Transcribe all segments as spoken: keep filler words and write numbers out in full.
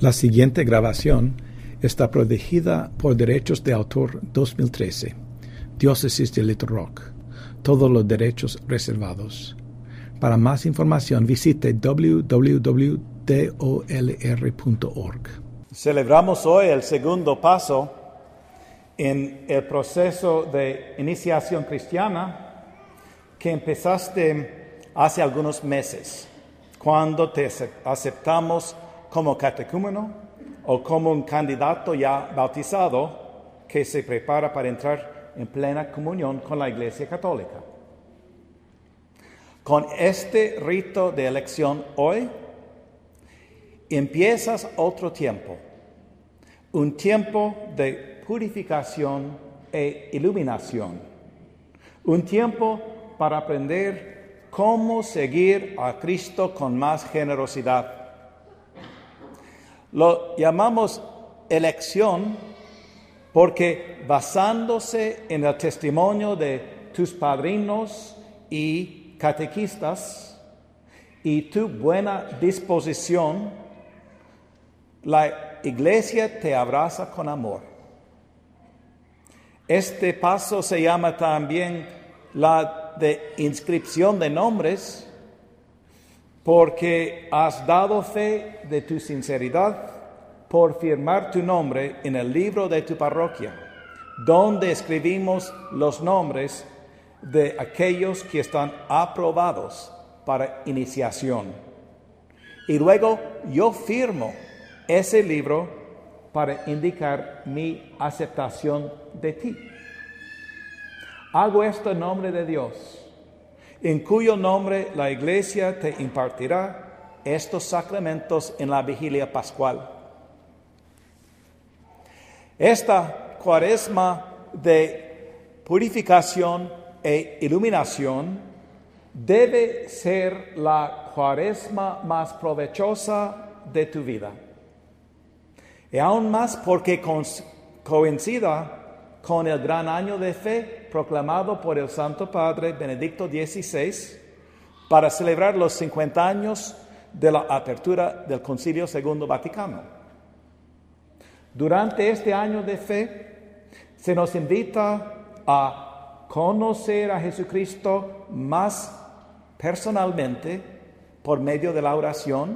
La siguiente grabación está protegida por derechos de autor dos mil trece. Diócesis de Little Rock. Todos los derechos reservados. Para más información visite w w w punto d o l r punto org. Celebramos hoy el segundo paso en el proceso de iniciación cristiana que empezaste hace algunos meses, cuando te aceptamos como catecúmeno o como un candidato ya bautizado que se prepara para entrar en plena comunión con la Iglesia Católica. Con este rito de elección hoy, empiezas otro tiempo, un tiempo de purificación e iluminación, un tiempo para aprender cómo seguir a Cristo con más generosidad. Lo llamamos elección porque basándose en el testimonio de tus padrinos y catequistas y tu buena disposición, la Iglesia te abraza con amor. Este paso se llama también la de inscripción de nombres, porque has dado fe de tu sinceridad por firmar tu nombre en el libro de tu parroquia, donde escribimos los nombres de aquellos que están aprobados para iniciación. Y luego yo firmo ese libro para indicar mi aceptación de ti. Hago esto en nombre de Dios, en cuyo nombre la Iglesia te impartirá estos sacramentos en la vigilia pascual. Esta cuaresma de purificación e iluminación debe ser la cuaresma más provechosa de tu vida. Y aún más porque coincida con el gran año de fe proclamado por el Santo Padre Benedicto dieciséis para celebrar los cincuenta años de la apertura del Concilio Segundo Vaticano. Durante este año de fe se nos invita a conocer a Jesucristo más personalmente por medio de la oración,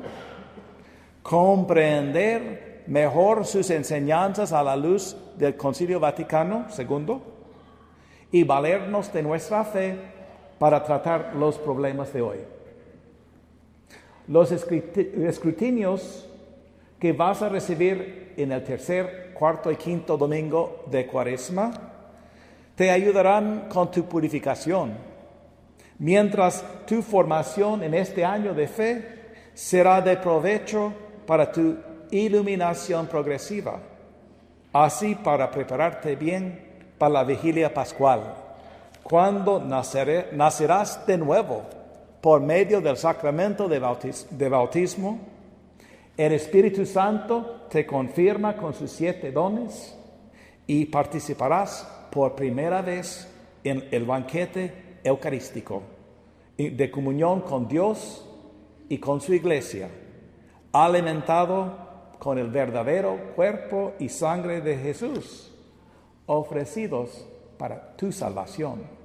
comprender mejor sus enseñanzas a la luz del Concilio Vaticano segundo y valernos de nuestra fe para tratar los problemas de hoy. Los escrutinios que vas a recibir en el tercer, cuarto y quinto domingo de Cuaresma te ayudarán con tu purificación, mientras tu formación en este año de fe será de provecho para tu iluminación progresiva, así para prepararte bien para la vigilia pascual, cuando naceré, nacerás de nuevo por medio del sacramento de, bautiz, de bautismo. El Espíritu Santo te confirma con sus siete dones y participarás por primera vez en el banquete eucarístico de comunión con Dios y con su Iglesia, alimentado con el verdadero cuerpo y sangre de Jesús, ofrecidos para tu salvación.